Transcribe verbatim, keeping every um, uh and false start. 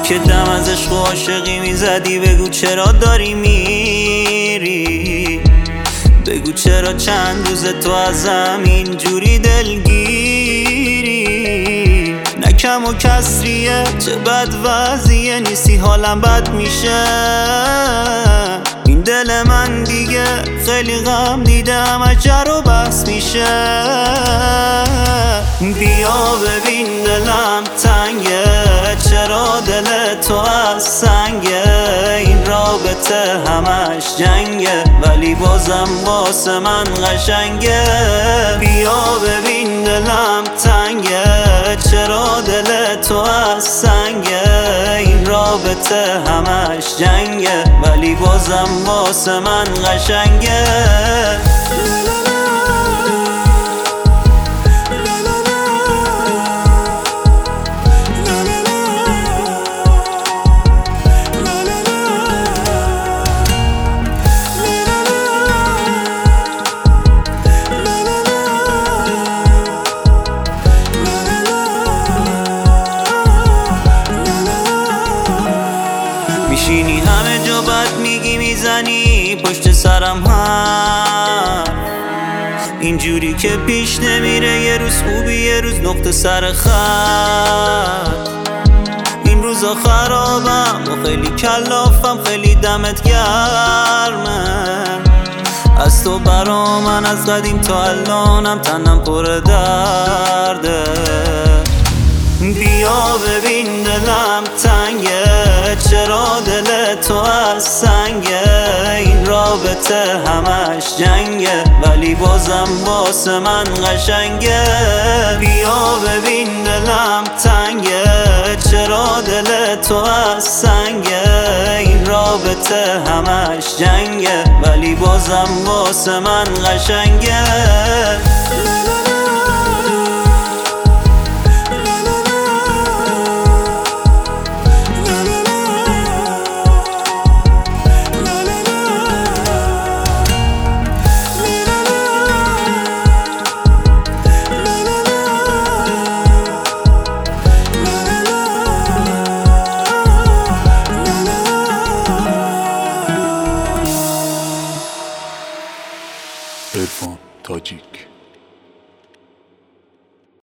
که دم از عشق و عاشقی میزدی بگو چرا داری میری، بگو چرا چند روز تو ازم اینجوری دلگیری. نه کم و کسریه چه بد وضعیه، نیستی حالم بد میشه. این دل من دیگه خیلی غم دیده، همه جر و بحث میشه. بیا ببین دلم تنگه، چرا دل تو از سنگه. این رابطه همش جنگه ولی بازم واسه من قشنگه. بیا ببین دلم تنگه، چرا دل تو از سنگه. این رابطه همش جنگه ولی بازم واسه من قشنگه. میشینی همه جا بد میگی میزنی پشت سرم هم، اینجوری که پیش نمیره. یه روز خوبی یه روز نقطه سر خط. این روزا خرابم و خیلی کلافم، خیلی دمت گرمه. از تو برا من از قدیم تا الانم تنم پر درده. بیا ببین دلم تنگه، چرا دل تو از سنگه. این رابطه همش جنگه ولی بازم واسه من قشنگه. بیا ببین دلم تنگه، چرا دل تو از سنگه. این رابطه همش جنگه ولی بازم واسه من قشنگه.